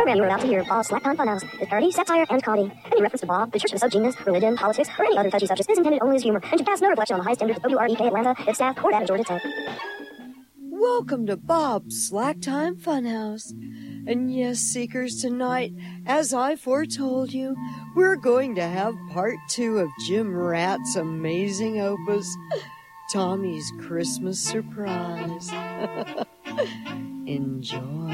program you are about to hear, Bob's Slack Time Funhouse, is parody, satire, and comedy. Any reference to Bob, the Church of the Sub-Genius, religion, politics, or any other touchy subject is intended only as humor and should cast no reflection on the high standards of WREK Atlanta, its staff, or that of Georgia Tech. Welcome to Bob's Slack Time Funhouse. And yes, Seekers, tonight, as I foretold you, we're going to have part 2 of Jim Ratt's amazing opus, Tommy's Christmas Surprise. Enjoy.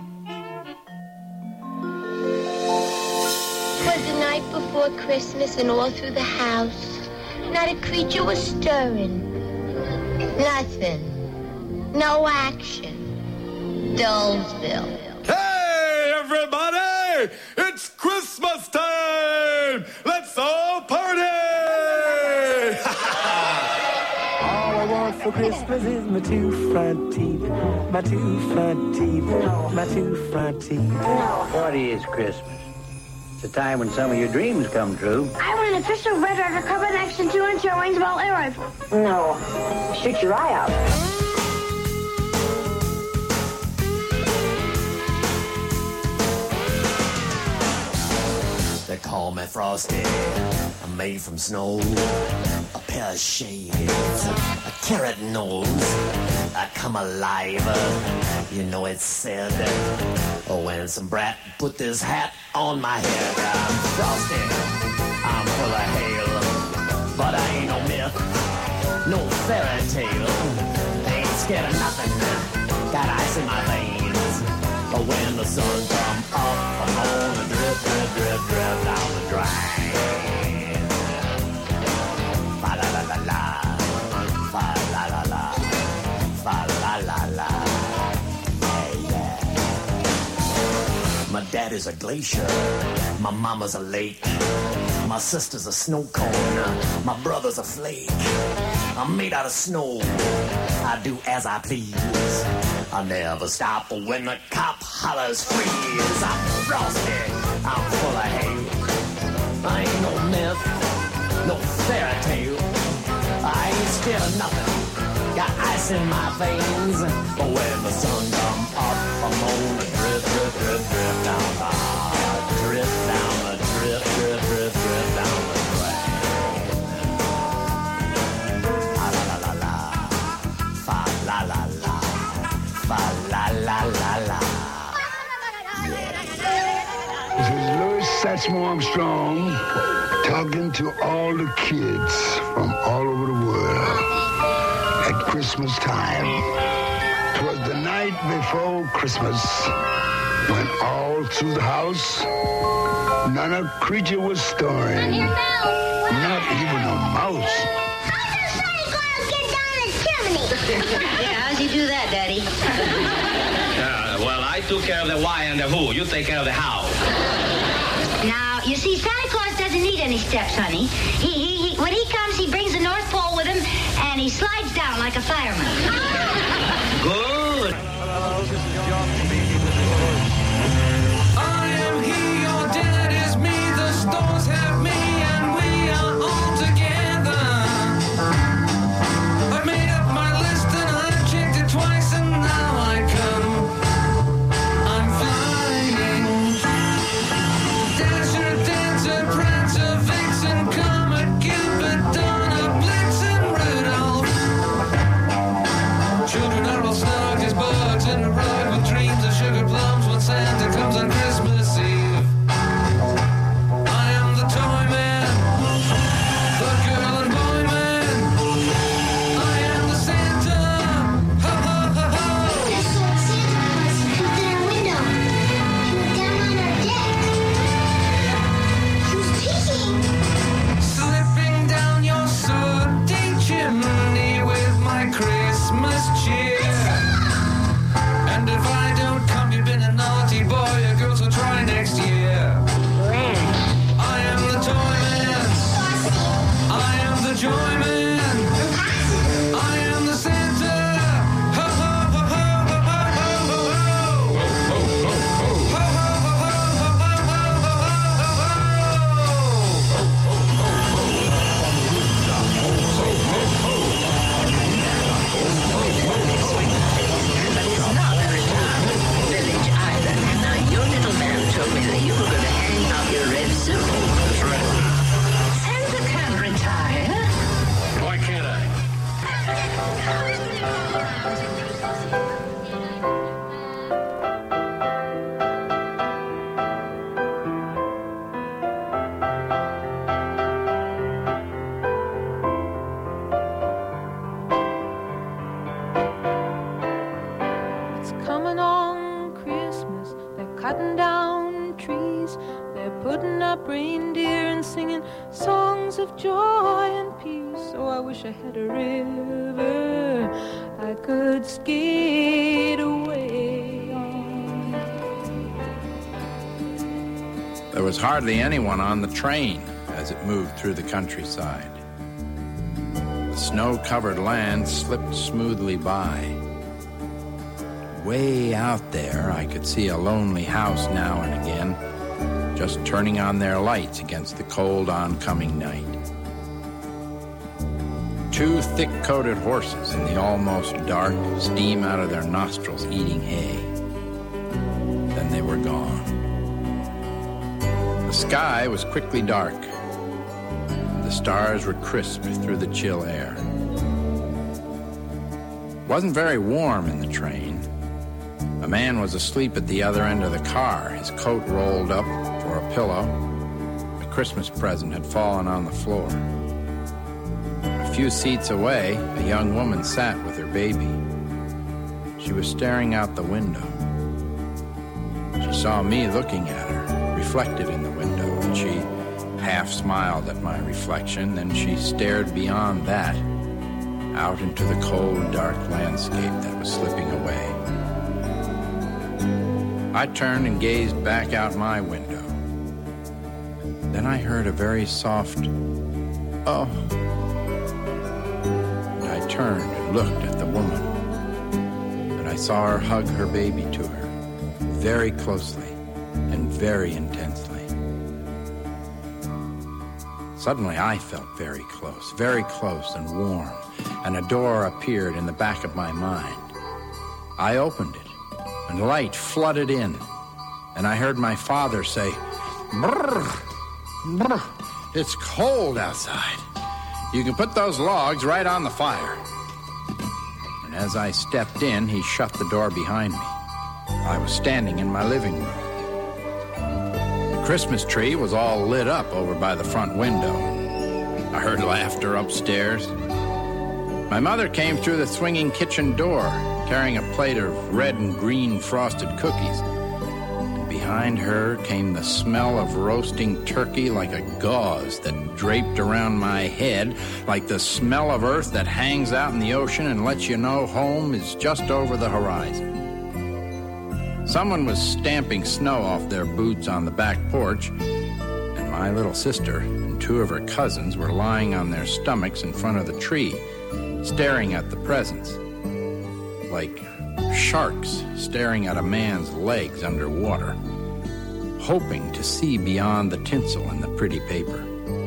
Twas the night before Christmas, and all through the house, not a creature was stirring. Nothing. No action. Dullsville. Hey, everybody! It's Christmas time! Let's all party! All I want for Christmas is my 2 front teeth. My 2 front teeth. My 2 front teeth. What is Christmas? It's a time when some of your dreams come true. I want an official Red Ryder carbine action 2-inch Waynesville air rifle. No. Shoot your eye out. They call me Frosty, I'm made from snow, a pair of shades, a carrot nose, I come alive, you know it's said, when some brat put this hat on my head. I'm Frosty, I'm full of hail, but I ain't no myth, no fairy tale, ain't scared of nothing, got ice in my veins, but when the sun come up, I'm gonna drip, drip, drip, drip down the drain. Fa la la la la, fa la la la, fa la la la. Yeah, yeah. My daddy's a glacier, my mama's a lake, my sister's a snow cone, my brother's a flake. I'm made out of snow, I do as I please. I never stop when the cop hollers freeze. I'm Frosty, I'm full of hate. I ain't no myth, no fairy tale. I ain't scared of nothing, got ice in my veins. But when the sun come up, I'm gonna drip, drip, drip, drip down the drip down the drip, drip, drip, drip down the drain. La la la la, fa la la la. Fa la la la la. This is Louis Satchmo Armstrong talking to all the kids from all over the world at Christmas time. 'Twas the night before Christmas when all through the house not a creature was stirring. Not even a mouse. Yeah, how'd you do that, Daddy? Well, I took care of the why and the who. You take care of the how. Now, you see, Santa Claus doesn't need any steps, honey. He when he comes, he brings the North Pole with him, and he slides down like a fireman. Good. Hello, this is John Speedy. I am he, your dad is me, the stores have me, and we are all together. I made up my list and I've checked it twice, and now I come. I'm flying. Dasher, Dancer, Prancer, Vixen, Comet, Cupid, Donner, Blitzen, Rudolph. Children are all snug Santa can retire. Why can't I? It's coming on Christmas. They're cutting down trees. They're putting up reindeer and singing songs of joy and peace. Oh, I wish I had a river I could skate away on. There was hardly anyone on the train as it moved through the countryside. The snow-covered land slipped smoothly by. Way out there, I could see a lonely house now and again, just turning on their lights against the cold oncoming night. 2 thick-coated horses in the almost dark, steam out of their nostrils eating hay. Then they were gone. The sky was quickly dark. The stars were crisp through the chill air. It wasn't very warm in the train. A man was asleep at the other end of the car, his coat rolled up for a pillow. A Christmas present had fallen on the floor. A few seats away, a young woman sat with her baby. She was staring out the window. She saw me looking at her, reflected in the window, and she half smiled at my reflection. Then she stared beyond that, out into the cold, dark landscape that was slipping away. I turned and gazed back out my window. Then I heard a very soft, "Oh." And I turned and looked at the woman. And I saw her hug her baby to her, very closely and very intensely. Suddenly I felt very close and warm, and a door appeared in the back of my mind. I opened it, and light flooded in, and I heard my father say, "Brr, brr, it's cold outside. You can put those logs right on the fire." And as I stepped in, he shut the door behind me. I was standing in my living room. The Christmas tree was all lit up over by the front window. I heard laughter upstairs. My mother came through the swinging kitchen door, carrying a plate of red and green frosted cookies. And behind her came the smell of roasting turkey like a gauze that draped around my head, like the smell of earth that hangs out in the ocean and lets you know home is just over the horizon. Someone was stamping snow off their boots on the back porch, and my little sister and 2 of her cousins were lying on their stomachs in front of the tree, staring at the presents, like sharks staring at a man's legs underwater, hoping to see beyond the tinsel and the pretty paper.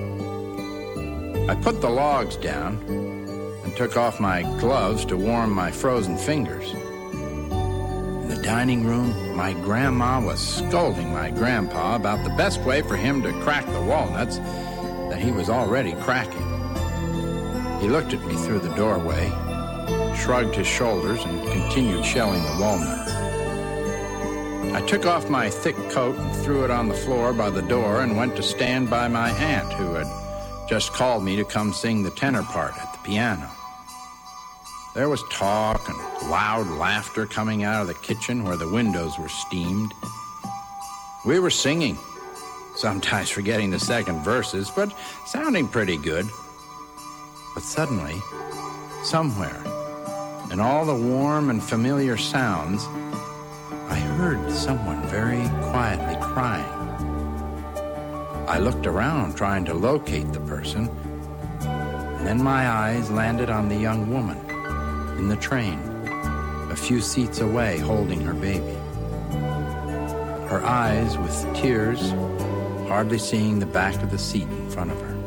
I put the logs down and took off my gloves to warm my frozen fingers. In the dining room, my grandma was scolding my grandpa about the best way for him to crack the walnuts that he was already cracking. He looked at me through the doorway, shrugged his shoulders, and continued shelling the walnuts. I took off my thick coat and threw it on the floor by the door and went to stand by my aunt, who had just called me to come sing the tenor part at the piano. There was talk and loud laughter coming out of the kitchen where the windows were steamed. We were singing, sometimes forgetting the second verses, but sounding pretty good. But suddenly, somewhere, in all the warm and familiar sounds, I heard someone very quietly crying. I looked around trying to locate the person, and then my eyes landed on the young woman in the train, a few seats away, holding her baby. Her eyes with tears, hardly seeing the back of the seat in front of her.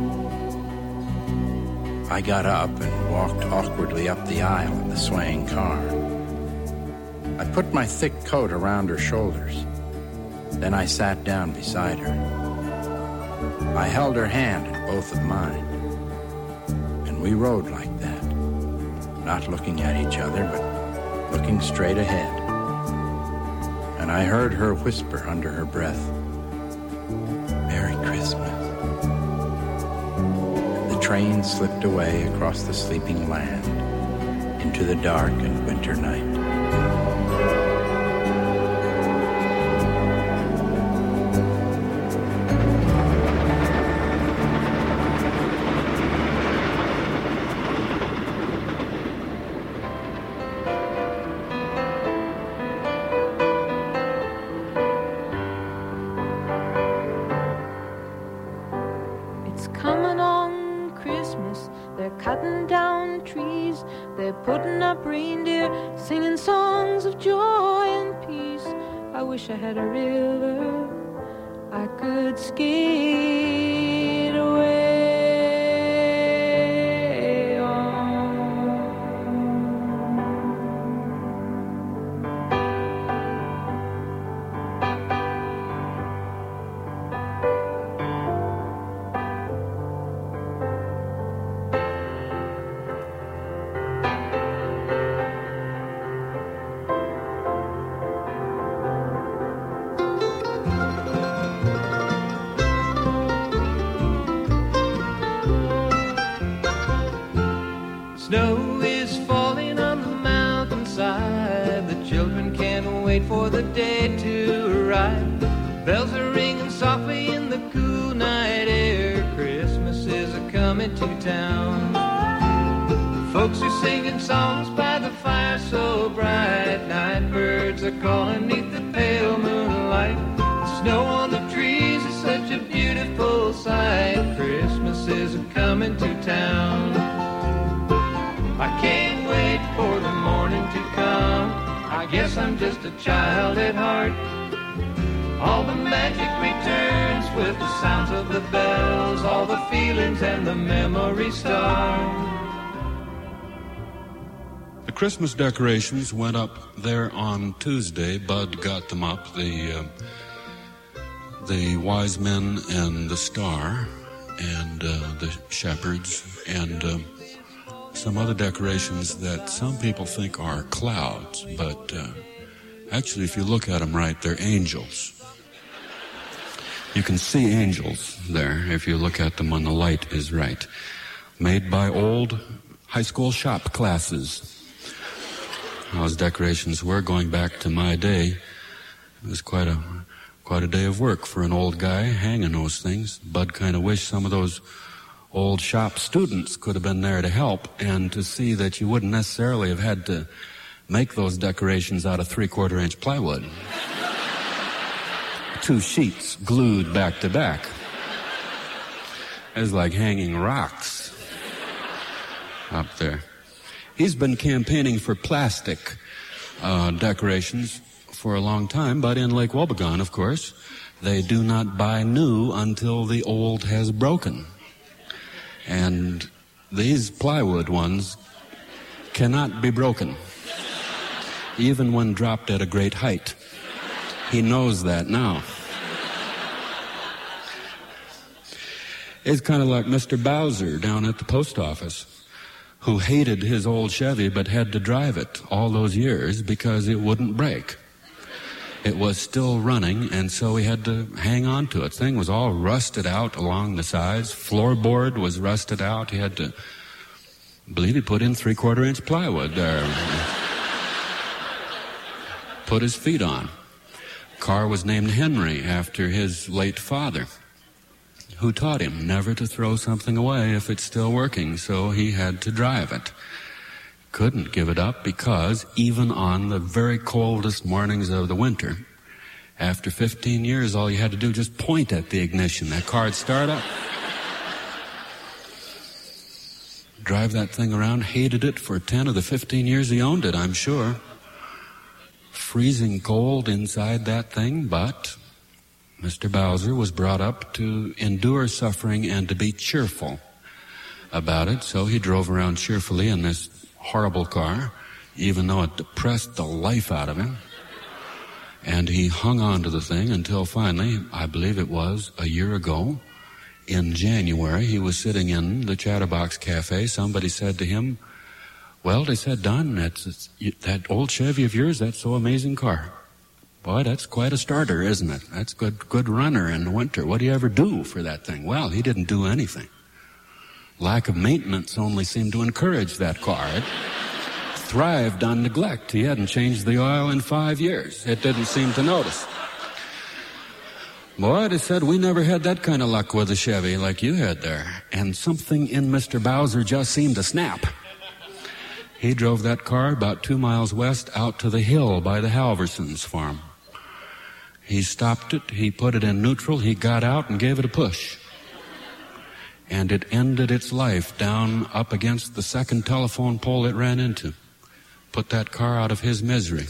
I got up and walked awkwardly up the aisle of the swaying car. I put my thick coat around her shoulders. Then I sat down beside her. I held her hand in both of mine, and we rode like that, not looking at each other, but looking straight ahead. And I heard her whisper under her breath, "Merry Christmas." And the train slipped away across the sleeping land into the dark and winter night. Putting up reindeer, singing songs of joy and peace. I wish I had a river I could skate away on. Snow is falling on the mountainside. The children can't wait for the day to arrive. Bells are ringing softly in the cool night air. Christmas is a-coming to town. Folks are singing songs by the fire so bright. Night birds are calling 'neath the pale moonlight. The snow on the trees is such a beautiful sight. Christmas is a-coming to town. I can't wait for the morning to come. I guess I'm just a child at heart. All the magic returns with the sounds of the bells. All the feelings and the memories start. The Christmas decorations went up there on Tuesday. Bud got them up. The wise men and the star and the shepherds and some other decorations that some people think are clouds, but actually, if you look at them right, they're angels. You can see angels there if you look at them when the light is right. Made by old high school shop classes. Those decorations were going back to my day. It was quite a day of work for an old guy hanging those things. Bud kind of wished some of those old shop students could have been there to help and to see that you wouldn't necessarily have had to make those decorations out of 3/4 inch plywood. 2 sheets glued back to back. It was like hanging rocks up there. He's been campaigning for plastic decorations for a long time, but in Lake Wobegon, of course, they do not buy new until the old has broken. And these plywood ones cannot be broken, even when dropped at a great height. He knows that now. It's kind of like Mr. Bowser down at the post office, who hated his old Chevy but had to drive it all those years because it wouldn't break. It was still running, and so he had to hang on to it. Thing was all rusted out along the sides. Floorboard was rusted out. He had to, I believe he put in 3/4 inch plywood there. Put his feet on. Car was named Henry after his late father, who taught him never to throw something away if it's still working, so he had to drive it. Couldn't give it up because even on the very coldest mornings of the winter, after 15 years, all you had to do just point at the ignition. That car'd start up. Drive that thing around, hated it for 10 of the 15 years he owned it, I'm sure. Freezing cold inside that thing, but Mr. Bowser was brought up to endure suffering and to be cheerful about it, so he drove around cheerfully in this horrible car, even though it depressed the life out of him. And he hung on to the thing until finally, I believe it was a year ago, in January, he was sitting in the Chatterbox Cafe. Somebody said to him, well, they said, Don, that old Chevy of yours, that's so amazing car. Boy, that's quite a starter, isn't it? That's good runner in the winter. What do you ever do for that thing? Well, he didn't do anything. Lack of maintenance only seemed to encourage that car. It thrived on neglect. He hadn't changed the oil in 5 years. It didn't seem to notice. Boy, they said, we never had that kind of luck with a Chevy like you had there. And something in Mr. Bowser just seemed to snap. He drove that car about 2 miles west out to the hill by the Halversons' farm. He stopped it, he put it in neutral, he got out and gave it a push. And it ended its life down up against the second telephone pole it ran into. Put that car out of his misery.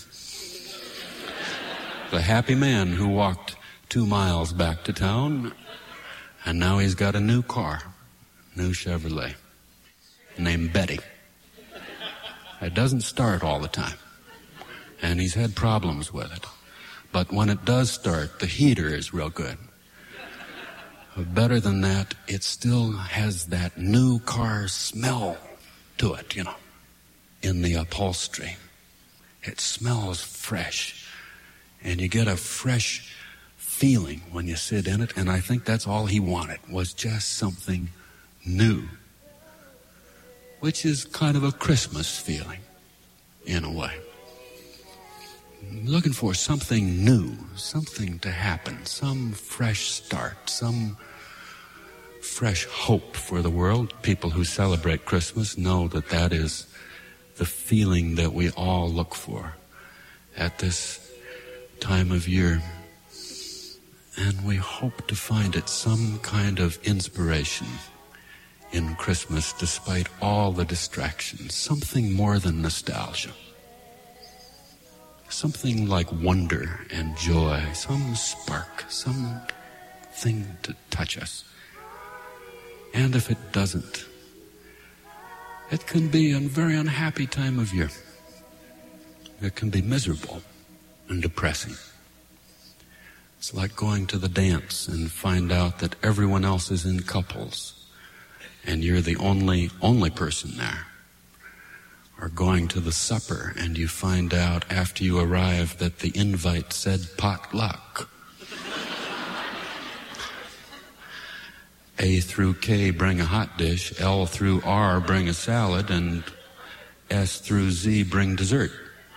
The happy man who walked 2 miles back to town, and now he's got a new car, new Chevrolet, named Betty. It doesn't start all the time, and he's had problems with it. But when it does start, the heater is real good. But better than that, it still has that new car smell to it, you know, in the upholstery. It smells fresh, and you get a fresh feeling when you sit in it, and I think that's all he wanted, was just something new, which is kind of a Christmas feeling, in a way. Looking for something new, something to happen, some fresh start, some fresh hope for the world. People who celebrate Christmas know that that is the feeling that we all look for at this time of year. And we hope to find it some kind of inspiration in Christmas despite all the distractions. Something more than nostalgia. Something like wonder and joy. Some spark. Something to touch us. And if it doesn't, it can be a very unhappy time of year. It can be miserable and depressing. It's like going to the dance and find out that everyone else is in couples and you're the only person there. Or going to the supper and you find out after you arrive that the invite said potluck. A through K bring a hot dish, L through R bring a salad, and S through Z bring dessert.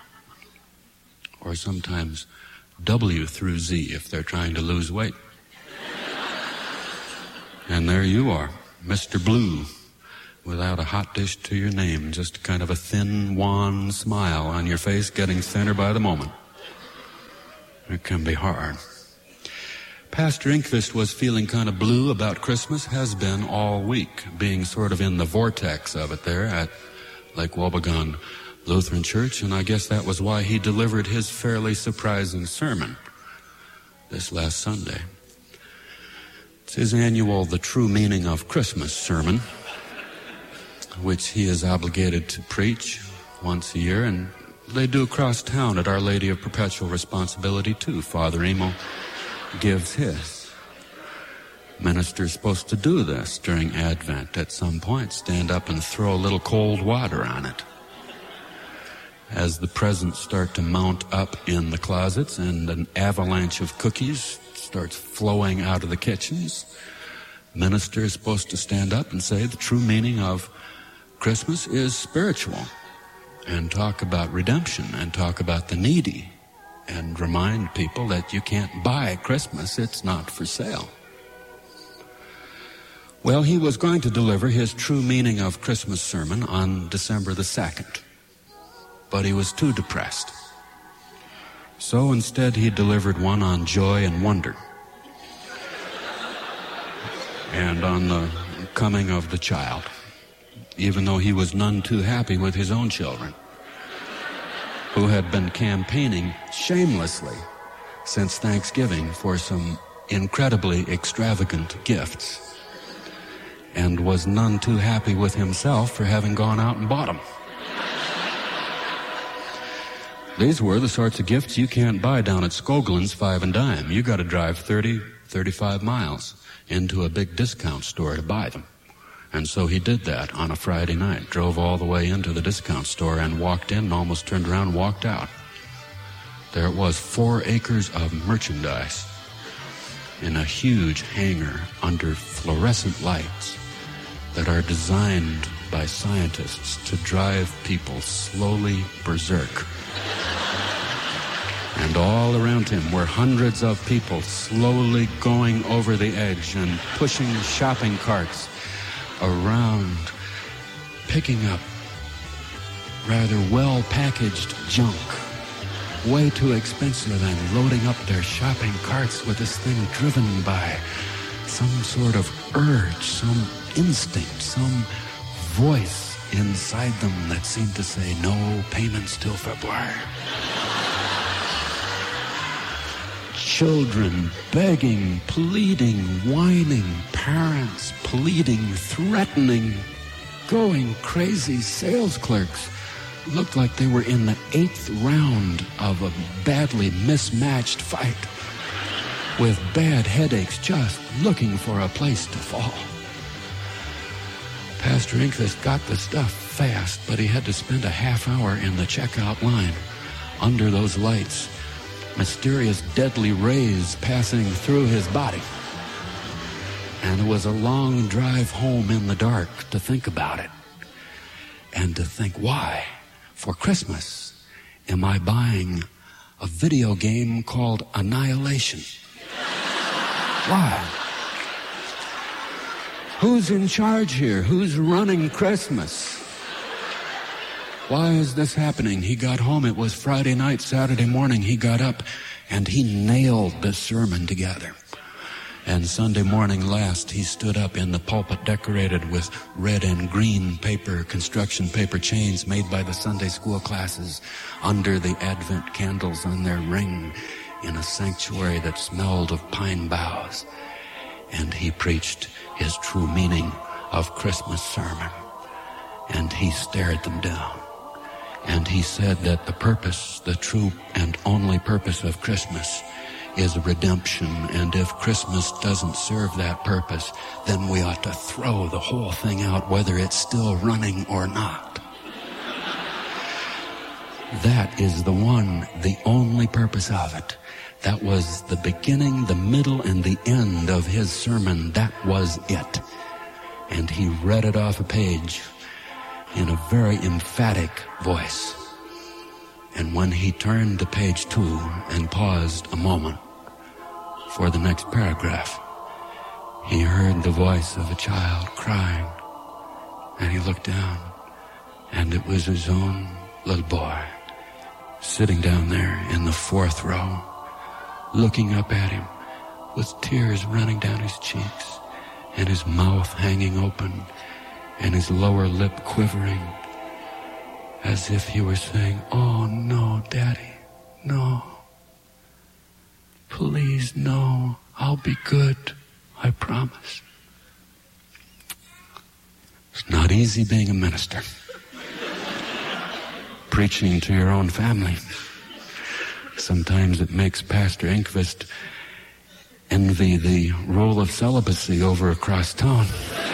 Or sometimes W through Z if they're trying to lose weight. And there you are, Mr. Blue, without a hot dish to your name, just kind of a thin, wan smile on your face getting thinner by the moment. It can be hard. Pastor Inkvist was feeling kind of blue about Christmas, has been all week, being sort of in the vortex of it there at Lake Wobegon Lutheran Church, and I guess that was why he delivered his fairly surprising sermon this last Sunday. It's his annual The True Meaning of Christmas sermon, which he is obligated to preach once a year, and they do across town at Our Lady of Perpetual Responsibility too. Father Emo gives his. Minister's supposed to do this during Advent at some point, stand up and throw a little cold water on it. As the presents start to mount up in the closets and an avalanche of cookies starts flowing out of the kitchens, minister is supposed to stand up and say the true meaning of Christmas is spiritual, and talk about redemption and talk about the needy, and remind people that you can't buy Christmas, it's not for sale. Well, he was going to deliver his true meaning of Christmas sermon on December the 2nd, but he was too depressed. So instead he delivered one on joy and wonder, and on the coming of the child, even though he was none too happy with his own children, who had been campaigning shamelessly since Thanksgiving for some incredibly extravagant gifts, and was none too happy with himself for having gone out and bought them. These were the sorts of gifts you can't buy down at Skoglund's 5 and dime. You got to drive 30, 35 miles into a big discount store to buy them. And so he did that on a Friday night, drove all the way into the discount store and walked in and almost turned around and walked out. There it was, 4 acres of merchandise in a huge hangar under fluorescent lights that are designed by scientists to drive people slowly berserk. And all around him were hundreds of people slowly going over the edge and pushing shopping carts around, picking up rather well-packaged junk, way too expensive, and loading up their shopping carts with this thing driven by some sort of urge, some instinct, some voice inside them that seemed to say, no payments till February. Children begging, pleading, whining, parents pleading, threatening, going crazy. Sales clerks looked like they were in the 8th round of a badly mismatched fight with bad headaches, just looking for a place to fall. Pastor Inkvist got the stuff fast, but he had to spend a half hour in the checkout line under those lights, mysterious deadly rays passing through his body. And it was a long drive home in the dark to think about it and to think, why, for Christmas, am I buying a video game called Annihilation? Why? Who's in charge here? Who's running Christmas? Why is this happening? He got home. It was Friday night. Saturday morning, he got up and he nailed the sermon together. And Sunday morning last, he stood up in the pulpit decorated with red and green paper, construction paper chains made by the Sunday school classes under the Advent candles on their ring in a sanctuary that smelled of pine boughs. And he preached his true meaning of Christmas sermon. And he stared them down. And he said that the purpose, the true and only purpose of Christmas is redemption. And if Christmas doesn't serve that purpose, then we ought to throw the whole thing out, whether it's still running or not. That is the one, the only purpose of it. That was the beginning, the middle, and the end of his sermon. That was it. And he read it off a page in a very emphatic voice. And when he turned to page 2 and paused a moment for the next paragraph, he heard the voice of a child crying. And he looked down, and it was his own little boy sitting down there in the 4th row, looking up at him with tears running down his cheeks and his mouth hanging open and his lower lip quivering as if he were saying, "Oh, no, Daddy, no. Please, no. I'll be good. I promise." It's not easy being a minister. Preaching to your own family. Sometimes it makes Pastor Inkvist envy the rule of celibacy over across town.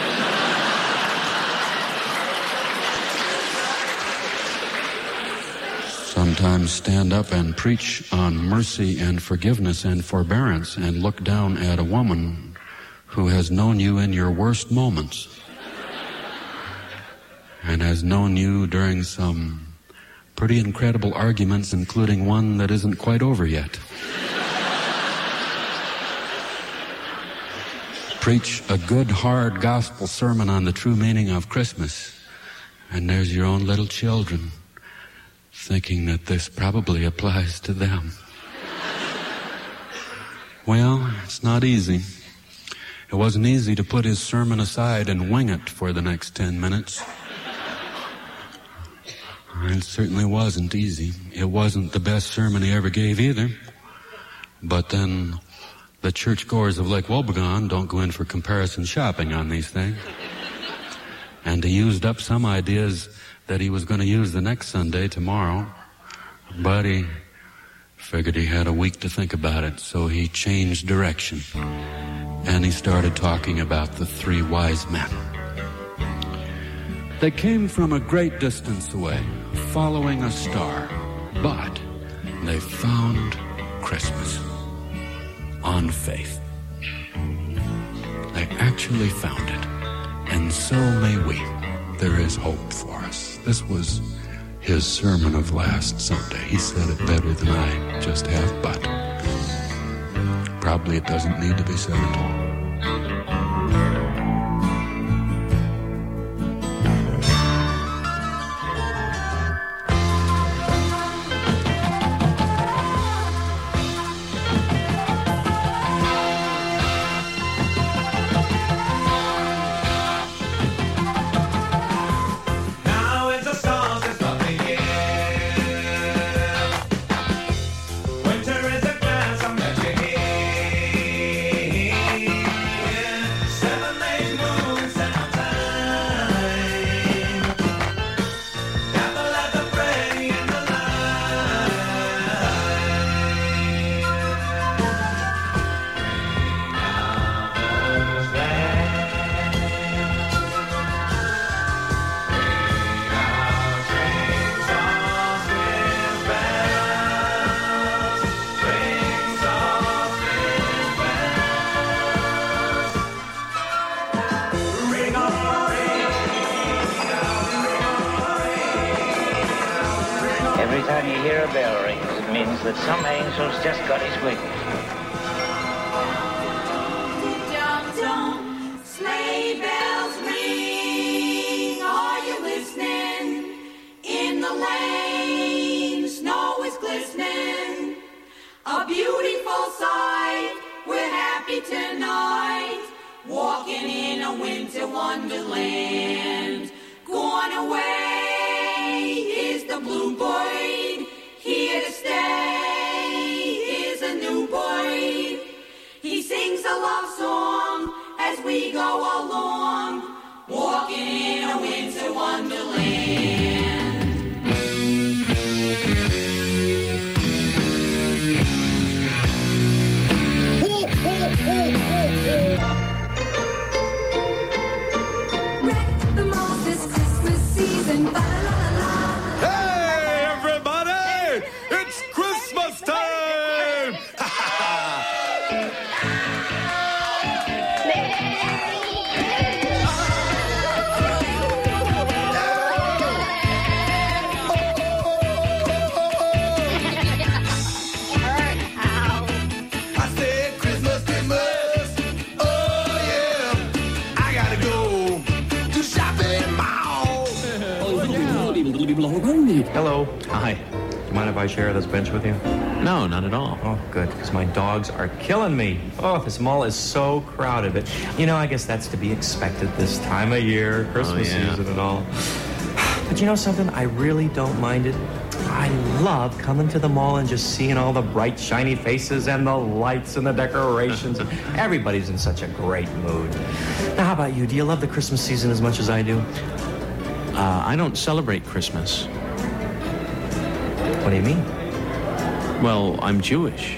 Sometimes stand up and preach on mercy and forgiveness and forbearance and look down at a woman who has known you in your worst moments and has known you during some pretty incredible arguments, including one that isn't quite over yet. Preach a good, hard gospel sermon on the true meaning of Christmas, and there's your own little children thinking that this probably applies to them. Well, it's not easy. It wasn't easy to put his sermon aside and wing it for the next 10 minutes. It certainly wasn't easy. It wasn't the best sermon he ever gave either. But then the churchgoers of Lake Wobegon don't go in for comparison shopping on these things. And he used up some ideas that he was going to use the next Sunday, tomorrow. But he Figured he had a week to think about it, so he changed direction. And he started talking about the 3 wise men. They came from a great distance away, following a star, but they found Christmas on faith. They actually found it, and so may we. There is hope for us. This was his sermon of last Sunday. He said it better than I just have, but probably it doesn't need to be said at all. Every time you hear a bell ring, it means that some angel's just got his wish. Dum-dum, sleigh bells ring. Are you listening? In the lane, snow is glistening. A beautiful sight. We're happy tonight. Walking in a winter wonderland. Gone away is the bluebird. Here to stay is a new bird. He sings a love song as we go along, walking in a winter wonderland. Wreck the most this Christmas season. Hey, everybody! It's Christmas time! I said Christmas, Christmas. Oh, yeah. I gotta go to shopping mall. Hello. Hi. Do you mind if I share this bench with you? No, not at all. Oh, good, because my dogs are killing me. Oh, this mall is so crowded. But, you know, I guess that's to be expected this time of year, Christmas season and all. But you know something? I really don't mind it. I love coming to the mall and just seeing all the bright, shiny faces and the lights and the decorations. Everybody's in such a great mood. Now, how about you? Do you love the Christmas season as much as I do? I don't celebrate Christmas. What do you mean? Well, I'm Jewish.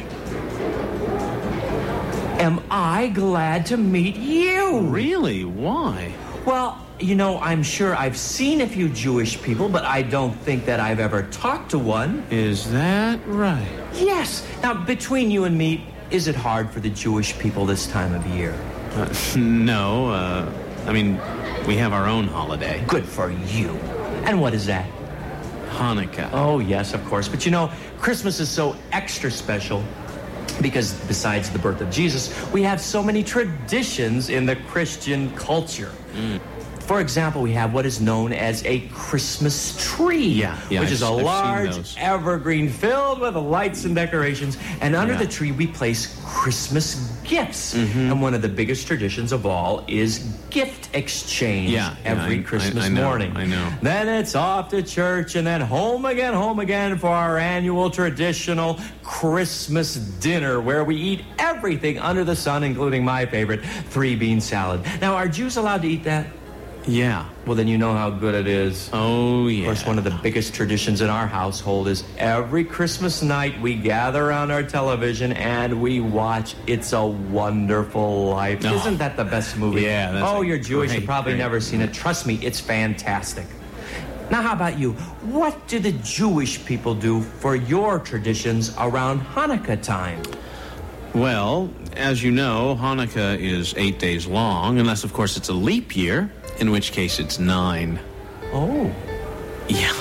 Am I glad to meet you? Really? Why? Well, you know, I'm sure I've seen a few Jewish people, but I don't think that I've ever talked to one. Is that right? Yes. Now, between you and me, is it hard for the Jewish people this time of year? No, I mean, we have our own holiday. Good for you. And what is that? Hanukkah. Oh, yes, of course. But you know, Christmas is so extra special because besides the birth of Jesus, we have so many traditions in the Christian culture. For example, we have what is known as a Christmas tree, which is a large evergreen filled with lights and decorations. And under the tree, we place Christmas gifts. And one of the biggest traditions of all is gift exchange every Christmas morning. I know. Then it's off to church and then home again for our annual traditional Christmas dinner where we eat everything under the sun, including my favorite, 3-bean salad. Now, are Jews allowed to eat that? Yeah. Well, then you know how good it is. Oh, yeah. Of course, one of the biggest traditions in our household is every Christmas night we gather around our television and we watch It's a Wonderful Life. Oh. Isn't that the best movie? Yeah. That's You're Jewish. You've probably great. never seen it. Trust me, it's fantastic. Now, how about you? What do the Jewish people do for your traditions around Hanukkah time? Well, as you know, Hanukkah is 8 days long, unless, of course, it's a leap year, in which case it's 9. Oh. Yeah.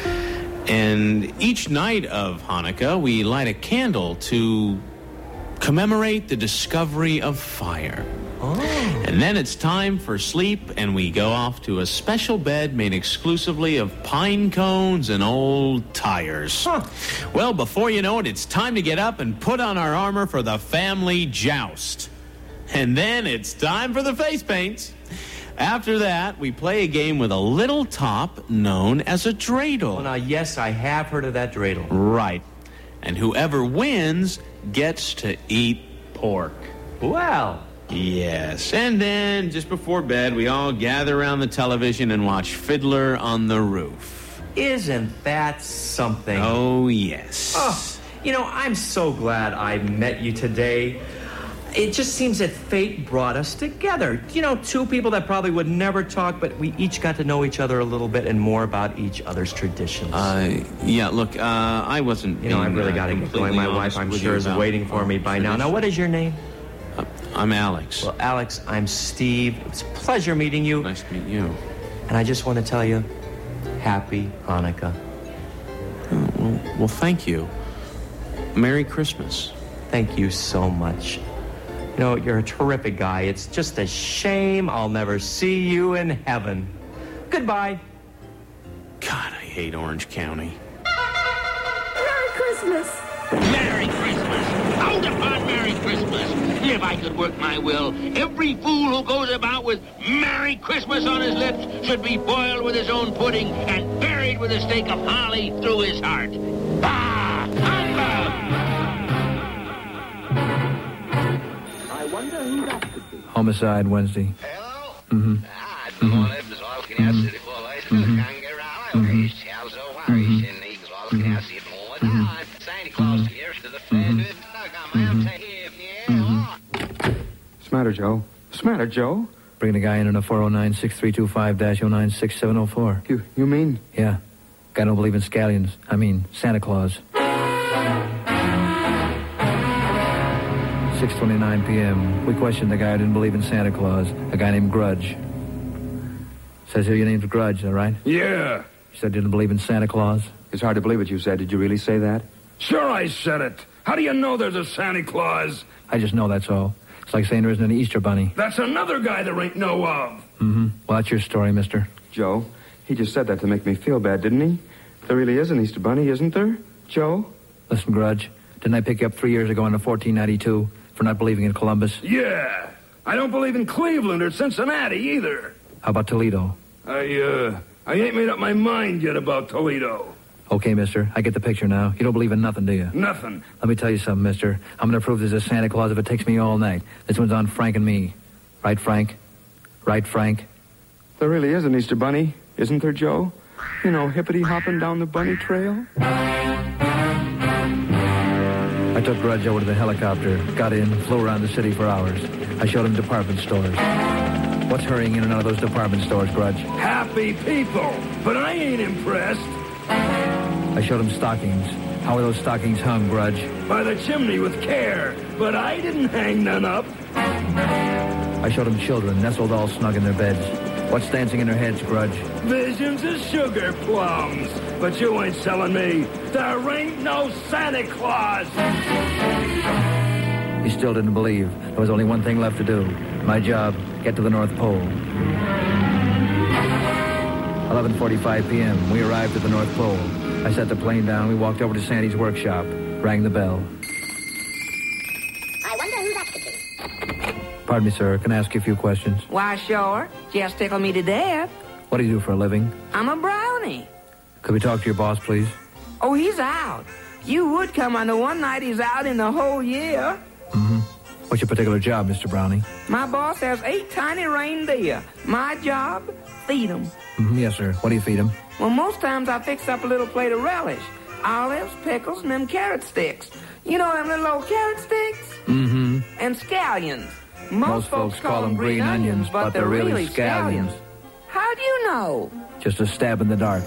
And each night of Hanukkah, we light a candle to commemorate the discovery of fire. Oh. And then it's time for sleep, and we go off to a special bed made exclusively of pine cones and old tires. Huh. Well, before you know it, it's time to get up and put on our armor for the family joust. And then it's time for the face paints. After that, we play a game with a little top known as a dreidel. Well, now, yes, I have heard of that dreidel. Right. And whoever wins gets to eat pork. Well... Yes, and then just before bed, we all gather around the television and watch Fiddler on the Roof. Isn't that something? Oh, yes. Oh, I'm so glad I met you today. It just seems that fate brought us together. Two people that probably would never talk, but we each got to know each other a little bit and more about each other's traditions. Yeah, look, I wasn't... I really got to get going. My wife, I'm sure, is waiting for me by now. Now, what is your name? I'm Alex. Well, Alex, I'm Steve. It's a pleasure meeting you. Nice to meet you. And I just want to tell you, Happy Hanukkah. Oh, well, thank you. Merry Christmas. Thank you so much. You're a terrific guy. It's just a shame I'll never see you in heaven. Goodbye. God, I hate Orange County. Merry Christmas. Merry Christmas. Out upon Merry Christmas. If I could work my will, every fool who goes about with Merry Christmas on his lips should be boiled with his own pudding and buried with a stake of holly through his heart. Bah! Humbug! I wonder who that could be. Homicide Wednesday. Hello? Mm-hmm. Det var det så kan jag se det på läsarna kan göra det. Alltså var det ni så kan jag se på det. Santa Claus here to the fair. What's the matter, Joe? What's the matter, Joe? Bringing a guy in on a 409-6325-096704. You mean? Yeah. Guy don't believe in scallions. I mean, Santa Claus. 6:29 p.m. We questioned the guy who didn't believe in Santa Claus, a guy named Grudge. Says here your name's Grudge, all right? Yeah. You said you didn't believe in Santa Claus? It's hard to believe what you said. Did you really say that? Sure I said it. How do you know there's a Santa Claus? I just know that's all. It's like saying there isn't an Easter bunny. That's another guy there ain't no of. Mm-hmm. Well, that's your story, mister. Joe, he just said that to make me feel bad, didn't he? There really is an Easter bunny, isn't there? Joe? Listen, Grudge, didn't I pick you up 3 years ago in 1492 for not believing in Columbus? Yeah. I don't believe in Cleveland or Cincinnati either. How about Toledo? I ain't made up my mind yet about Toledo. Okay, mister, I get the picture now. You don't believe in nothing, do you? Nothing. Let me tell you something, mister. I'm going to prove there's a Santa Claus if it takes me all night. This one's on Frank and me. Right, Frank? Right, Frank? There really is an Easter bunny, isn't there, Joe? Hippity-hopping down the bunny trail? I took Grudge over to the helicopter, got in, flew around the city for hours. I showed him department stores. What's hurrying in and out of those department stores, Grudge? Happy people, but I ain't impressed. I showed him stockings. How are those stockings hung, Grudge? By the chimney with care, but I didn't hang none up. I showed him children nestled all snug in their beds. What's dancing in their heads, Grudge? Visions of sugar plums, but you ain't selling me. There ain't no Santa Claus. He still didn't believe. There was only one thing left to do. My job, get to the North Pole. 11:45 p.m. We arrived at the North Pole. I set the plane down. We walked over to Sandy's workshop. Rang the bell. I wonder who that could be. Pardon me, sir. Can I ask you a few questions? Why, sure. Just tickle me to death. What do you do for a living? I'm a brownie. Could we talk to your boss, please? Oh, he's out. You would come on the one night he's out in the whole year. Mm-hmm. What's your particular job, Mr. Brownie? My boss has 8 tiny reindeer. My job, feed them. Yes, sir. What do you feed them? Well, most times I fix up a little plate of relish. Olives, pickles, and them carrot sticks. You know them little old carrot sticks? Mm-hmm. And scallions. Most folks call them green onions, but they're really scallions. How do you know? Just a stab in the dark.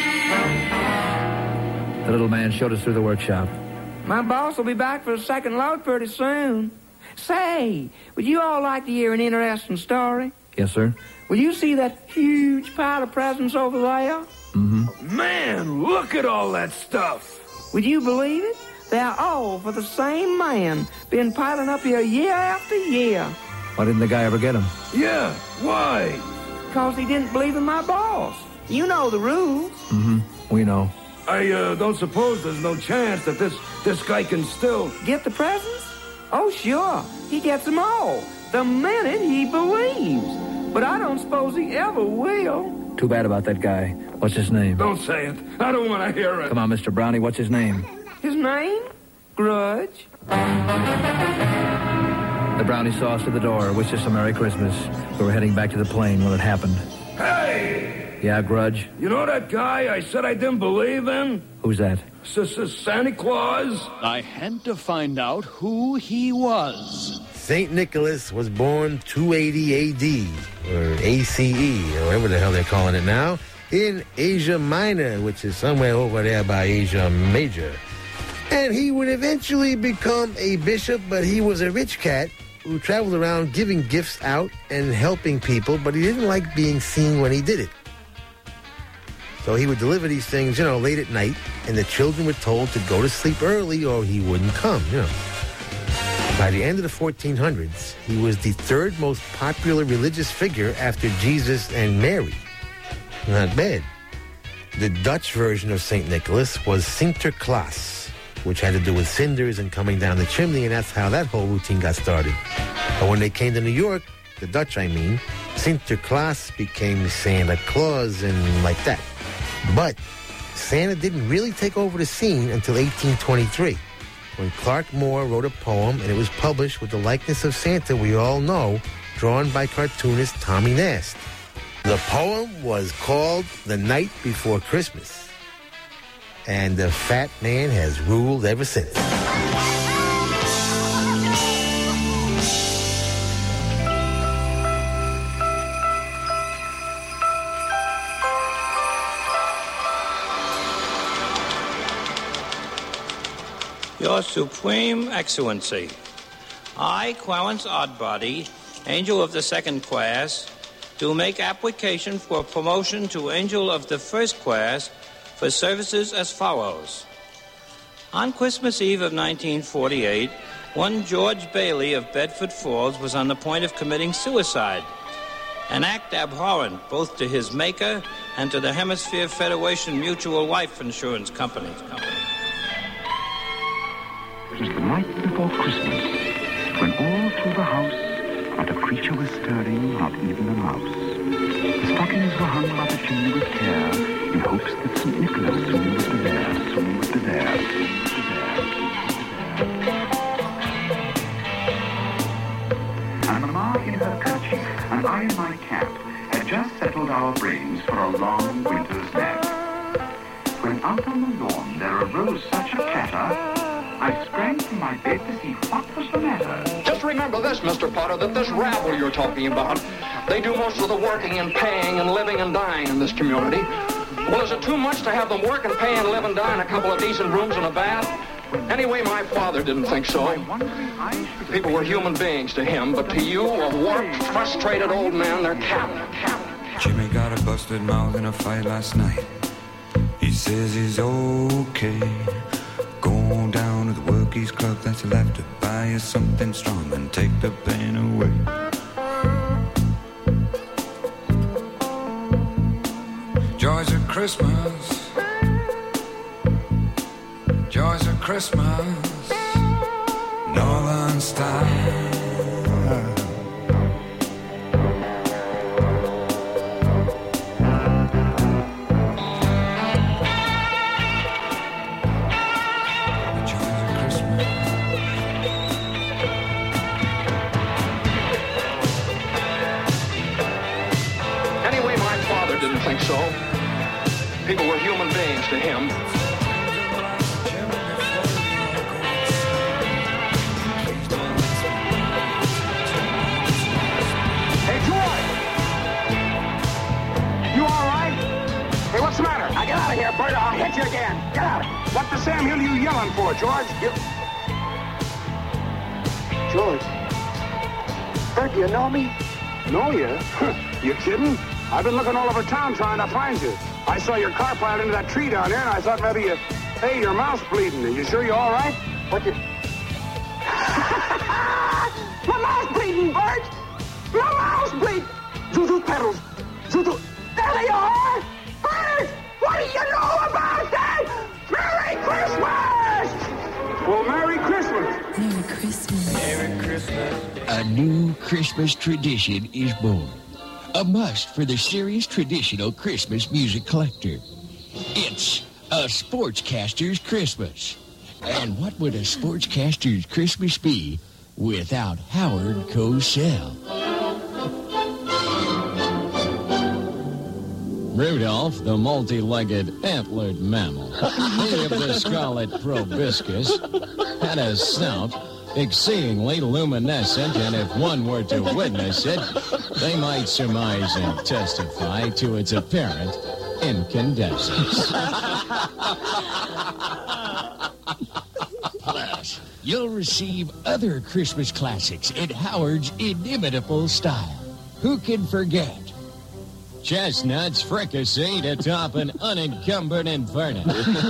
The little man showed us through the workshop. My boss will be back for a second load pretty soon. Say, would you all like to hear an interesting story? Yes, sir. Will you see that huge pile of presents over there? Mm-hmm. Man, look at all that stuff. Would you believe it? They're all for the same man. Been piling up here year after year. Why didn't the guy ever get him? Yeah, why? Because he didn't believe in my boss. You know the rules. Mm-hmm. We know. I don't suppose there's no chance that this guy can still... Get the presents? Oh, sure. He gets them all. The minute he believes. But I don't suppose he ever will. Too bad about that guy. What's his name? Don't say it. I don't want to hear it. Come on, Mr. Brownie. What's his name? His name? Grudge. The Brownie saw us at the door, wished us a Merry Christmas. We were heading back to the plane when it happened. Hey! Yeah, Grudge? You know that guy I said I didn't believe in? Who's that? Santa Claus? I had to find out who he was. St. Nicholas was born 280 AD, or ACE, or whatever the hell they're calling it now, in Asia Minor, which is somewhere over there by Asia Major. And he would eventually become a bishop, but he was a rich cat who traveled around giving gifts out and helping people, but he didn't like being seen when he did it. So he would deliver these things, late at night, and the children were told to go to sleep early or he wouldn't come, By the end of the 1400s, he was the third most popular religious figure after Jesus and Mary. Not bad. The Dutch version of St. Nicholas was Sinterklaas, which had to do with cinders and coming down the chimney, and that's how that whole routine got started. But when they came to New York, the Dutch, Sinterklaas became Santa Claus and like that. But Santa didn't really take over the scene until 1823, when Clark Moore wrote a poem, and it was published with the likeness of Santa we all know, drawn by cartoonist Tommy Nast. The poem was called The Night Before Christmas, and the fat man has ruled ever since. Your Supreme Excellency, I, Clarence Oddbody, Angel of the Second Class, do make application for promotion to Angel of the First Class for services as follows. On Christmas Eve of 1948, one George Bailey of Bedford Falls was on the point of committing suicide, an act abhorrent both to his maker and to the Hemisphere Federation Mutual Life Insurance Company. It was the night before Christmas, when all through the house not a creature was stirring, not even a mouse. The stockings were hung by the chimney with care, in hopes that St. Nicholas soon would be there, soon would be there, soon would be there. And Mamma in her kerchief, and I in my cap, had just settled our brains for a long winter's nap. When out on the lawn there arose such a clatter, I sprang from my bed to see what was the matter. Just remember this, Mr. Potter, that this rabble you're talking about, they do most of the working and paying and living and dying in this community. Well, is it too much to have them work and pay and live and die in a couple of decent rooms and a bath? Anyway, my father didn't think so. People were human beings to him, but to you, a warped, frustrated old man, they're cattle. Jimmy got a busted mouth in a fight last night. He says he's okay. Go down to the Workies Club that's left to buy you something strong and take the pain away. Joys of Christmas, joys of Christmas, Northern style. so. People were human beings to him. Hey, George! You all right? Hey, what's the matter? Now get out of here, Bert. I'll hit you again. Get out. What the Sam Hill are you yelling for, George? George? Bert, do you know me? Know you? You kidding? I've been looking all over town trying to find you. I saw your car piled into that tree down there, and I thought maybe you... Hey, your mouth's bleeding. Are you sure you're all right? What you... My mouth's bleeding, Bert! My mouth's bleeding! Zuzu pedals! Zuzu... There they are! Bert! What do you know about that? Merry Christmas! Well, Merry Christmas! Merry Christmas. Merry Christmas. A new Christmas tradition is born. A must for the serious traditional Christmas music collector. It's a Sportscaster's Christmas. And what would a Sportscaster's Christmas be without Howard Cosell? Rudolph, the multi-legged antlered mammal, he of the scarlet proboscis, had a snout exceedingly luminescent, and if one were to witness it, they might surmise and testify to its apparent incandescence. Plus, you'll receive other Christmas classics in Howard's inimitable style. Who can forget? Chestnuts fricasseed atop an unencumbered inferno.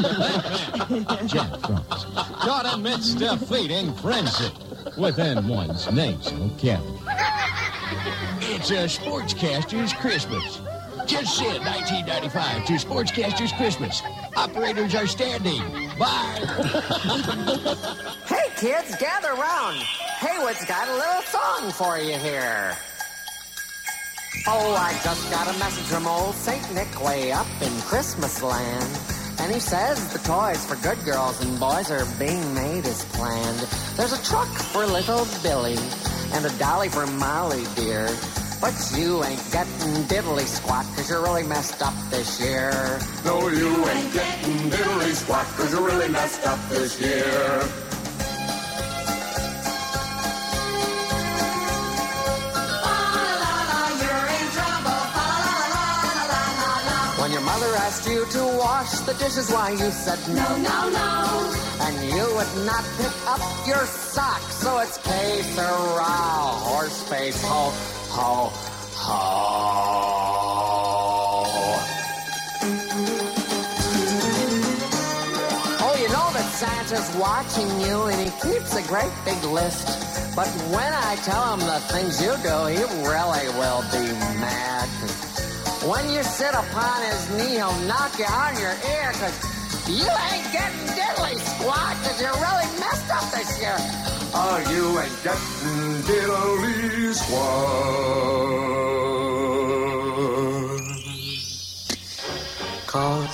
Jack Frost, caught amidst a fleeting frenzy within one's nasal cavity. It's a Sportscaster's Christmas. Just send 1995 to Sportscaster's Christmas. Operators are standing. Bye. Hey, kids, gather round. Haywood's got a little song for you here. Oh, I just got a message from old St. Nick way up in Christmas land. And he says the toys for good girls and boys are being made as planned. There's a truck for little Billy and a dolly for Molly, dear. But you ain't getting diddly squat, 'cause you're really messed up this year. No, you ain't getting diddly squat, 'cause you're really messed up this year. When your mother asked you to wash the dishes, why you said no, no, no. And you would not pick up your sock, so it's que sera, horse face, ho, ho, ho. Oh, you know that Santa's watching you and he keeps a great big list. But when I tell him the things you do, he really will be mad. When you sit upon his knee, he'll knock you on your ear, 'cause you ain't getting diddly squat, 'cause you're really messed up this year. Oh, you ain't getting diddly squat. 'Cause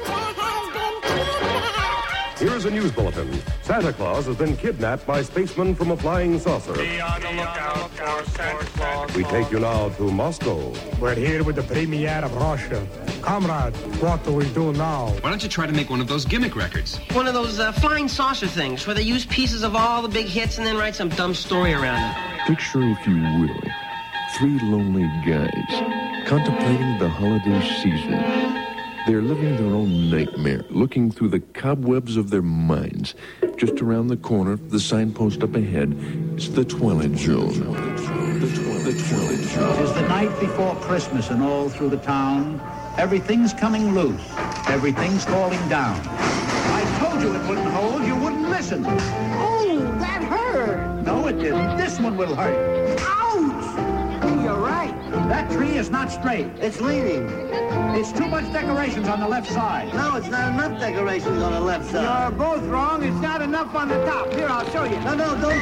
Here's a news bulletin. Santa Claus has been kidnapped by spacemen from a flying saucer. Be on the lookout for Santa Claus. We take you now to Moscow. We're here with the Premier of Russia. Comrade, what do we do now? Why don't you try to make one of those gimmick records? One of those flying saucer things where they use pieces of all the big hits and then write some dumb story around it. Picture, if you will, three lonely guys contemplating the holiday season. They're living their own nightmare, looking through the cobwebs of their minds. Just around the corner, the signpost up ahead, is the Twilight Zone. The Twilight Zone. It is the night before Christmas, and all through the town, everything's coming loose. Everything's falling down. I told you it wouldn't hold. You wouldn't listen. Oh, that hurt. No, it didn't. This one will hurt. Ouch! You're right. That tree is not straight. It's leaning. It's too much decorations on the left side. No, it's not enough decorations on the left side. You're both wrong. It's not enough on the top. Here, I'll show you. No, don't.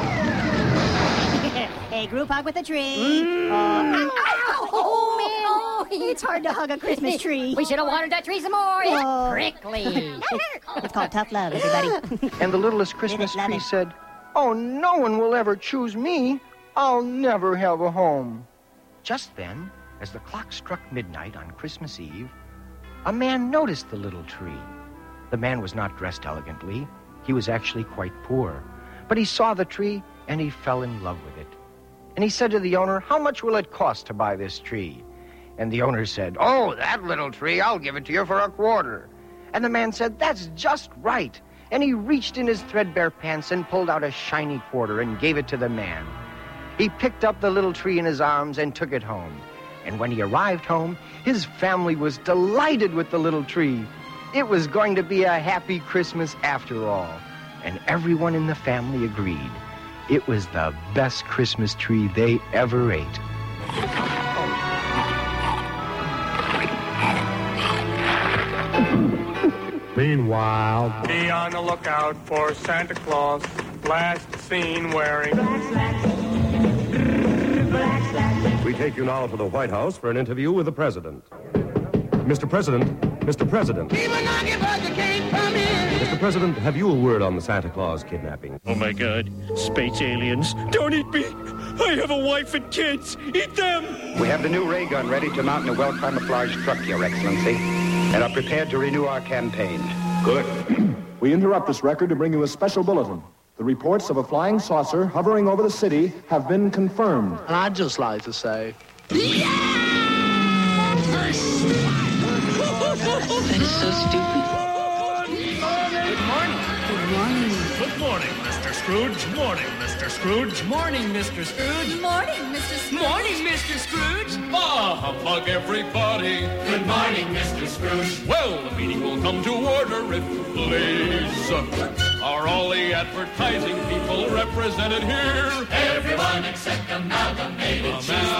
Hey, group hug with the tree. Ow! Oh, man. Oh, it's hard to hug a Christmas tree. We should have watered that tree some more. It's prickly. It's called tough love, everybody. And the littlest Christmas tree said, "Oh, no one will ever choose me. I'll never have a home." Just then, As the clock struck midnight on Christmas Eve, a man noticed the little tree. The man was not dressed elegantly. He was actually quite poor. But he saw the tree, and he fell in love with it. And he said to the owner, "How much will it cost to buy this tree?" And the owner said, "Oh, that little tree, I'll give it to you for $25." And the man said, "That's just right." And he reached in his threadbare pants and pulled out a shiny quarter and gave it to the man. He picked up the little tree in his arms and took it home. And when he arrived home, his family was delighted with the little tree. It was going to be a happy Christmas after all. And everyone in the family agreed. It was the best Christmas tree they ever ate. Meanwhile, be on the lookout for Santa Claus, last seen wearing. We take you now to the White House for an interview with the President. Mr. President, Mr. President. Mr. President, have you a word on the Santa Claus kidnapping? Oh, my God. Space aliens. Don't eat me. I have a wife and kids. Eat them. We have the new ray gun ready to mount in a well-camouflaged truck, Your Excellency, and are prepared to renew our campaign. Good. We interrupt this record to bring you a special bulletin. The reports of a flying saucer hovering over the city have been confirmed. And I'd just like to say... That is so stupid. Good morning. Good morning. Good morning, Mr. Scrooge. Morning, Mr. Scrooge. Morning, Mr. Scrooge. Morning, Mr. Scrooge. Morning, Mr. Scrooge. Bah humbug, everybody. Good morning, Mr. Scrooge. Well, the meeting will come to order if you please. Are all the advertising people represented here? Everyone except Amalgamated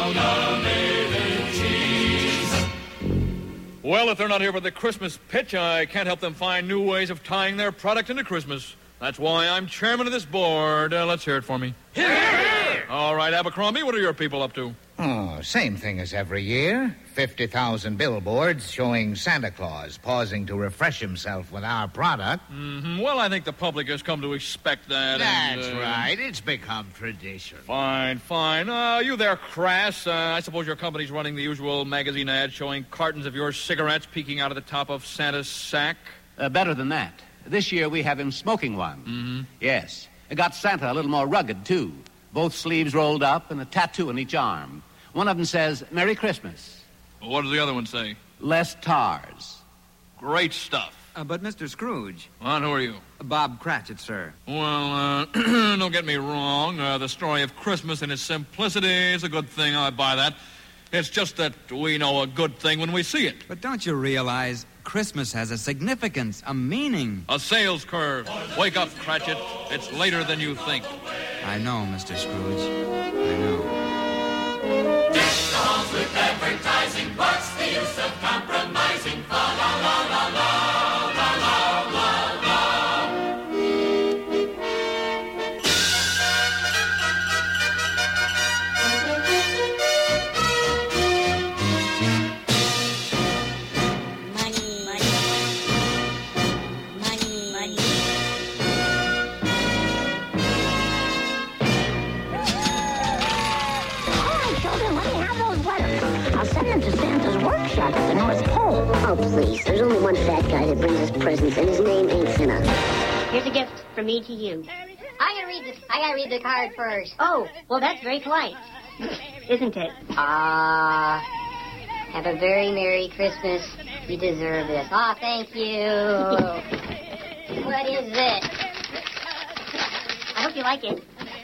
Cheese. Well, if they're not here for the Christmas pitch, I can't help them find new ways of tying their product into Christmas. That's why I'm chairman of this board. Let's hear it for me. Hear, hear! All right, Abercrombie, what are your people up to? Oh, same thing as every year. 50,000 billboards showing Santa Claus pausing to refresh himself with our product. Mm-hmm. Well, I think the public has come to expect that. That's right. It's become tradition. Fine, fine. You there, Crass. I suppose your company's running the usual magazine ad showing cartons of your cigarettes peeking out of the top of Santa's sack. Better than that. This year we have him smoking one. Mm-hmm. Yes. It got Santa a little more rugged, too. Both sleeves rolled up and a tattoo on each arm. One of them says, Merry Christmas. What does the other one say? Less tars. Great stuff. But, Mr. Scrooge... Well, who are you? Bob Cratchit, sir. Well, don't get me wrong. The story of Christmas in its simplicity is a good thing. I buy that. It's just that we know a good thing when we see it. But don't you realize Christmas has a significance, a meaning? A sales curve. Wake up, Cratchit. It's later than you think. I know, Mr. Scrooge. I know. Deck the halls with advertising. What's the use of compromising? Fa la la la la la la la la. To Santa's workshop at the North Pole. Oh, please. There's only one fat guy that brings us presents, and his name ain't Santa. Here's a gift from me to you. I gotta read the card first. Oh, well, that's very polite. Isn't it? Have a very Merry Christmas. You deserve this. Aw, thank you. What is this? I hope you like it.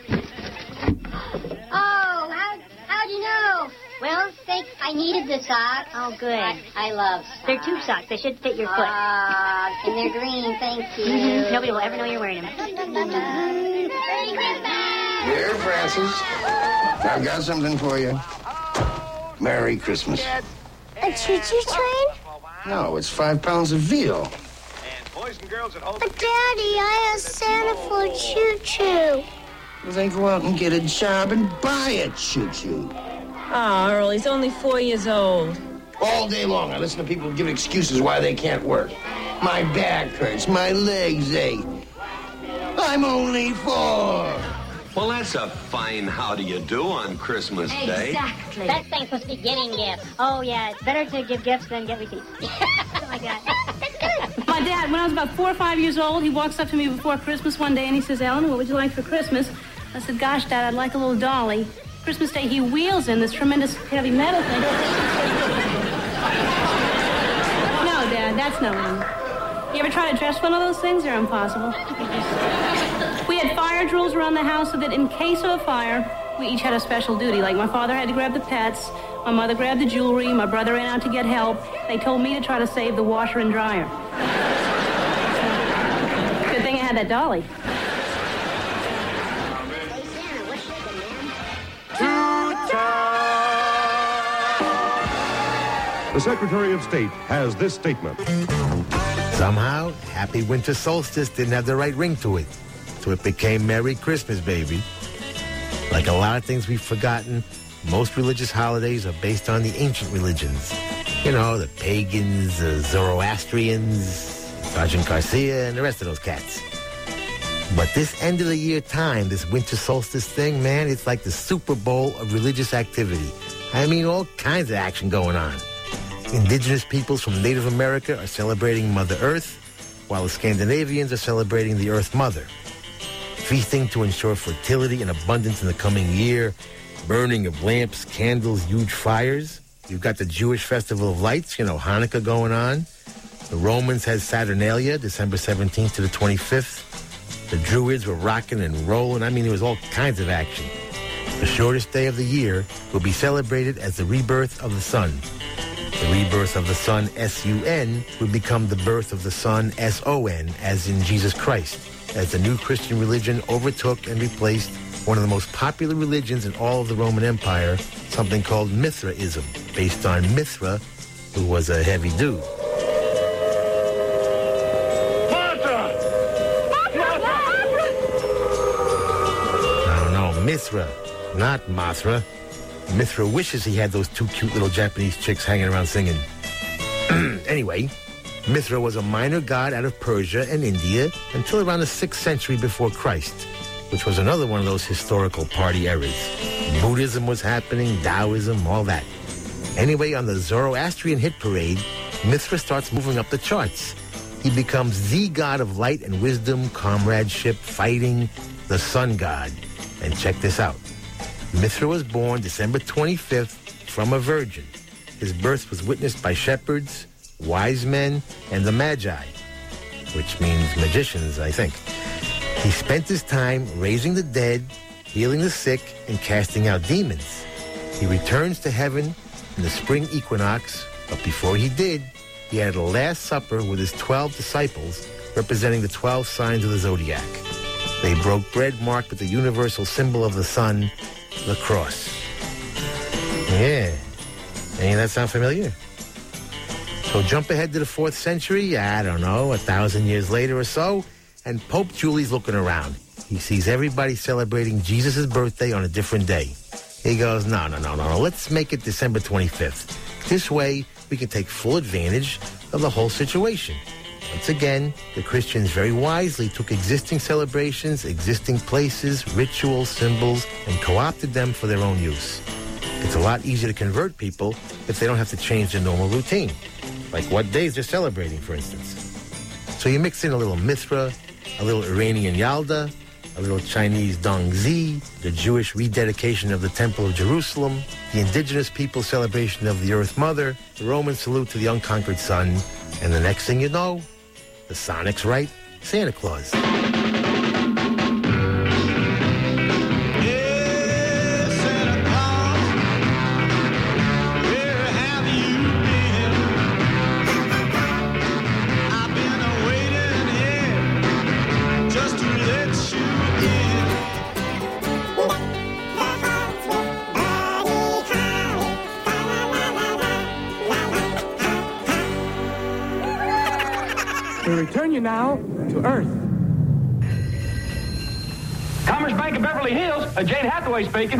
Oh, how'd you know? Well, thanks. I needed the socks. Oh, good. I love socks. They're tube socks. They should fit your foot. And they're green. Thank you. Mm-hmm. Nobody will ever know you're wearing them. Merry Christmas! Dear Francis, I've got something for you. Merry Christmas. A choo-choo train? No, it's 5 pounds of veal. And boys and girls at home. But, Daddy, I asked Santa for a choo-choo. Well, then go out and get a job and buy a choo-choo. Ah, Earl, he's only 4 years old. All day long, I listen to people give excuses why they can't work. My back hurts, my legs ache. I'm only 4. Well, that's a fine how do you do on Christmas Day. Exactly. That's thing's supposed to be getting gifts. Oh, yeah. It's better to give gifts than get receipts. Something like that. That's good. My dad, when I was about 4 or 5 years old, he walks up to me before Christmas one day and he says, Ellen, what would you like for Christmas? I said, gosh, Dad, I'd like a little dolly. Christmas Day, he wheels in this tremendous heavy metal thing. No, Dad, that's no one. You ever try to dress one of those things? They're impossible. We had fire drills around the house so that in case of a fire, we each had a special duty. Like my father had to grab the pets, my mother grabbed the jewelry, my brother ran out to get help. They told me to try to save the washer and dryer. Good thing I had that dolly. The Secretary of State has this statement. Somehow, Happy Winter Solstice didn't have the right ring to it. So it became Merry Christmas, baby. Like a lot of things we've forgotten, most religious holidays are based on the ancient religions. You know, the pagans, the Zoroastrians, Sergeant Garcia, and the rest of those cats. But this end of the year time, this winter solstice thing, man, it's like the Super Bowl of religious activity. I mean, all kinds of action going on. Indigenous peoples from Native America are celebrating Mother Earth, while the Scandinavians are celebrating the Earth Mother. Feasting to ensure fertility and abundance in the coming year, burning of lamps, candles, huge fires. You've got the Jewish Festival of Lights, you know, Hanukkah going on. The Romans had Saturnalia, December 17th to the 25th. The Druids were rocking and rolling. I mean, there was all kinds of action. The shortest day of the year will be celebrated as the rebirth of the sun. The rebirth of the sun, S-U-N, would become the birth of the sun, S-O-N, as in Jesus Christ, as the new Christian religion overtook and replaced one of the most popular religions in all of the Roman Empire, something called Mithraism, based on Mithra, who was a heavy dude. No, Mithra, not Mothra. Mithra wishes he had those two cute little Japanese chicks hanging around singing. Anyway, Mithra was a minor god out of Persia and India until around the 6th century before Christ, which was another one of those historical party eras. Buddhism was happening, Taoism, all that. Anyway, on the Zoroastrian hit parade, Mithra starts moving up the charts. He becomes the god of light and wisdom, comradeship, fighting, the sun god. And check this out. Mithra was born December 25th from a virgin. His birth was witnessed by shepherds, wise men, and the Magi, which means magicians, I think. He spent his time raising the dead, healing the sick, and casting out demons. He returns to heaven in the spring equinox, but before he did, he had a last supper with his 12 disciples, representing the 12 signs of the zodiac. They broke bread marked with the universal symbol of the sun, the cross. Yeah. Any of that sound familiar? So jump ahead to the 4th century, I don't know, 1,000 years later or so, and Pope Julius looking around. He sees everybody celebrating Jesus' birthday on a different day. He goes, no, let's make it December 25th. This way, we can take full advantage of the whole situation. Once again, the Christians very wisely took existing celebrations, existing places, rituals, symbols, and co-opted them for their own use. It's a lot easier to convert people if they don't have to change their normal routine, like what days they're celebrating, for instance. So you mix in a little Mithra, a little Iranian Yalda, a little Chinese Dongzi, the Jewish rededication of the Temple of Jerusalem, the indigenous people's celebration of the Earth Mother, the Roman salute to the unconquered sun, and the next thing you know, the Sonic's right, Santa Claus. We return you now to Earth. Commerce Bank of Beverly Hills, Jane Hathaway speaking.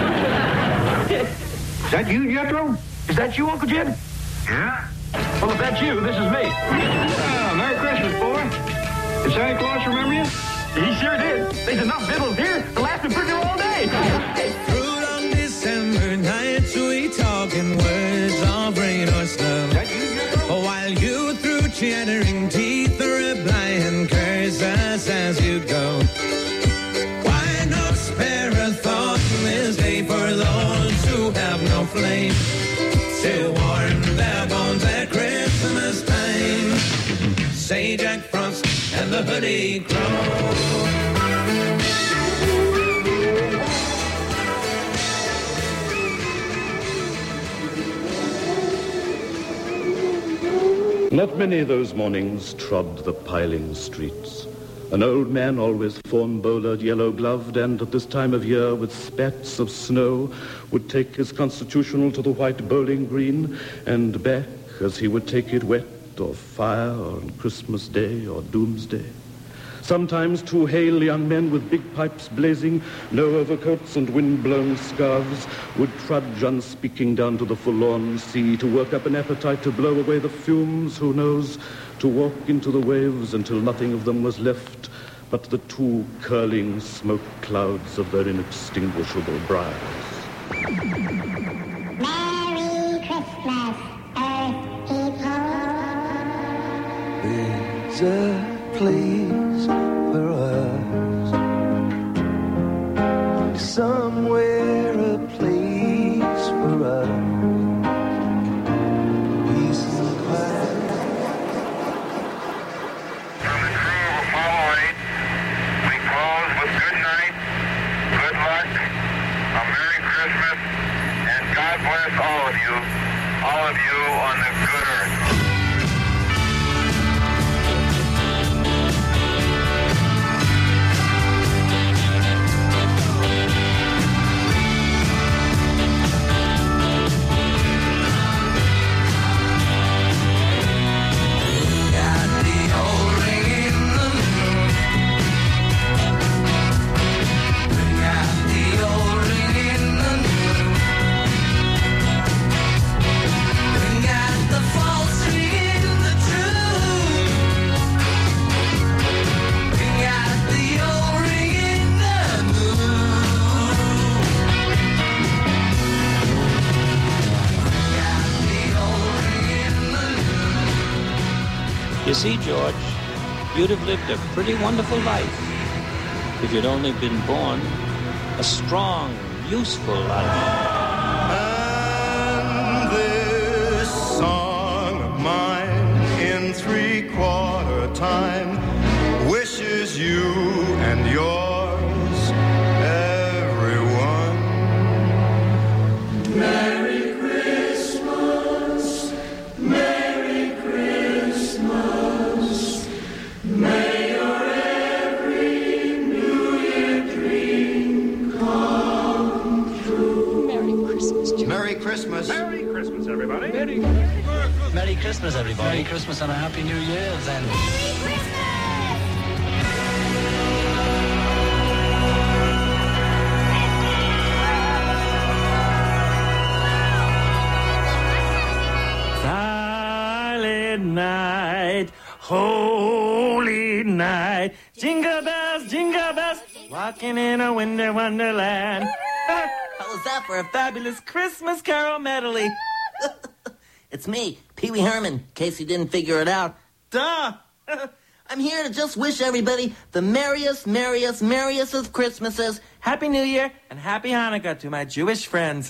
Is that you, Jethro? Is that you, Uncle Jed? Yeah. Well, if that's you, this is me. Merry Christmas, boy. Did Santa Claus remember you? He sure did. There's enough victuals here to last I've been here all day. Through long December nights, we talking words of rain or snow. While you through chattering teeth reply and curse us as you go. Why not spare a thought this day for those who have no flame to warm their bones at Christmas time? Say Jack Frost and the Hoodie Crow. Not many of those mornings trod the piling streets. An old man, always fawn-bowlered, yellow-gloved, and at this time of year with spats of snow, would take his constitutional to the white bowling green and back as he would take it wet or fire on Christmas Day or Doomsday. Sometimes two hale young men with big pipes blazing, no overcoats and wind-blown scarves, would trudge unspeaking down to the forlorn sea to work up an appetite to blow away the fumes, who knows, to walk into the waves until nothing of them was left but the two curling smoke clouds of their inextinguishable briars. Merry Christmas, Earth people. There's a place for us, somewhere a place for us. Peace and quiet. From the crew of Apollo 8, we close with good night, good luck, a Merry Christmas, and God bless all of you on the good earth. You see, George, you'd have lived a pretty wonderful life if you'd only been born a strong, useful life. And this song of mine in 3/4 time wishes you and yours, everyone, Merry Christmas, Merry Christmas. May your every New Year dream come true. Merry Christmas, George. Merry Christmas. Merry Christmas, everybody. Merry Christmas, everybody. Merry Christmas and a Happy New Year, then. Silent night, holy night, jingle bells, walking in a winter wonderland. How was that for a fabulous Christmas carol medley? It's me, Pee Wee Herman, in case you didn't figure it out. Duh! I'm here to just wish everybody the merriest of Christmases. Happy New Year and Happy Hanukkah to my Jewish friends.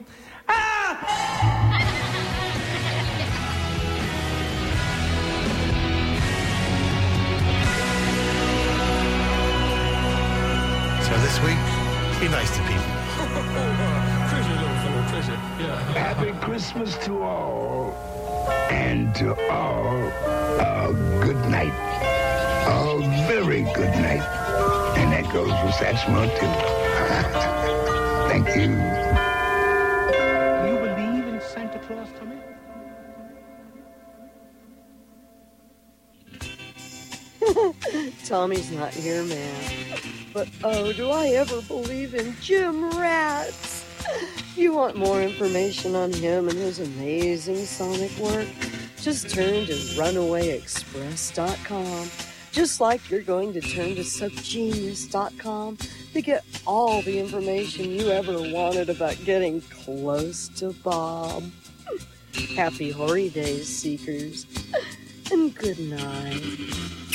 So this week, be nice to people. Crazy little fellow, crazy. Yeah. Happy Christmas to all, and to all, a good night. A very good night. And that goes for Satchmo, too. Thank you. Do you believe in Santa Claus, Tommy? Tommy's not here, man. But oh, do I ever believe in Jim Rats? If you want more information on him and his amazing sonic work, just turn to runawayexpress.com. Just like you're going to turn to subgenius.com to get all the information you ever wanted about getting close to Bob. Happy Hoary Days, Seekers, and good night.